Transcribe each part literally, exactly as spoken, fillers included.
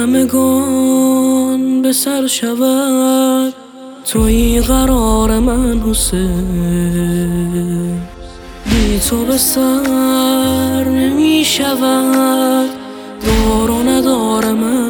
همگان به سر شود تویی قرار من حسین، بی تو به سر نمی شود دار و ندار من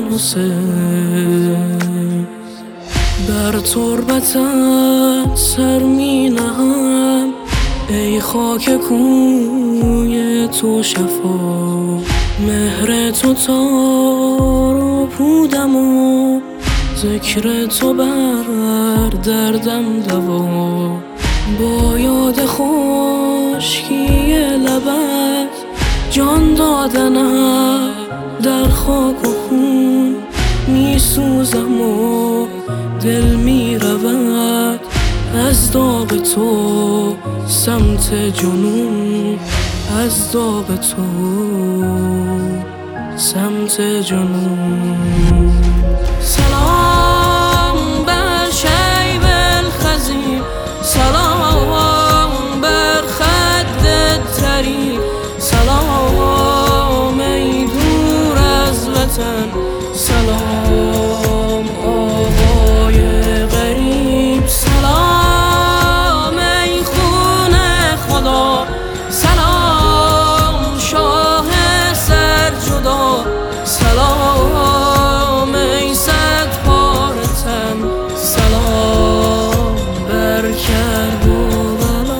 حسین. بر تربتت سر می نهم ای خاک کوی تو شفا، مهر تو تار و پودم و ذکر تو بر دردم دوا. با یاد خشکی لبت جان دادنم در خاک و خون می سوزم و دل می رود از داغ تو سمت جنون، از داغ تو سمت جنون. سلام بر شیب الخزی، سلام بر خد تری، سلام ای دور از وطن، سلام آقای غریب، سلام ای خون خدا، سلام شاه سر جدا، سلام ای صد پاره تن، سلام بر کرب و بلا.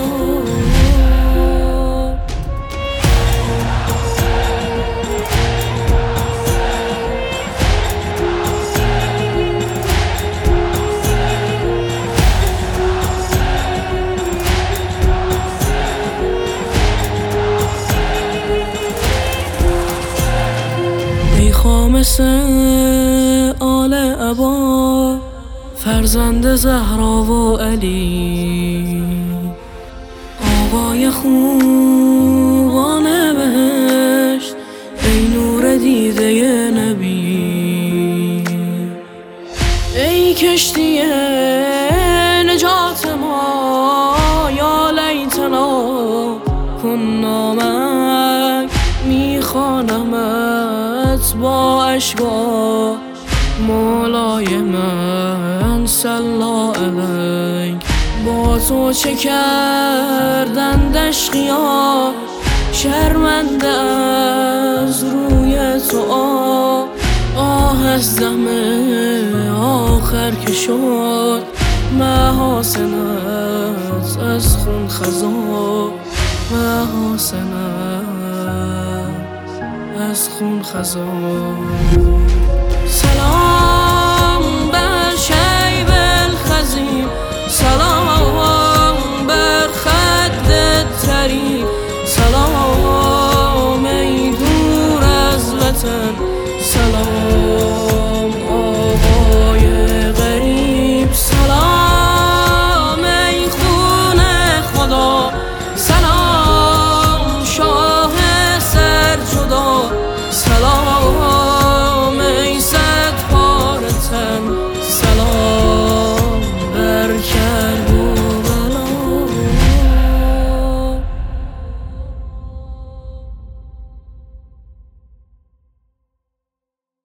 ای خامس آل عبا، فرزند زهرا و علی، آقای خوبان بهشت، ای نور دیده نبی، ای کشتی نجات ما، یا لیتنا کنا معک، میخوانمت با اشکا مولای من صلا علیک. با تو چه کردند اشقیا، شرمنده از روی تو آه، آه از دم آخر که شد محاسنت از خون خزا، محاسنت از خون خزا.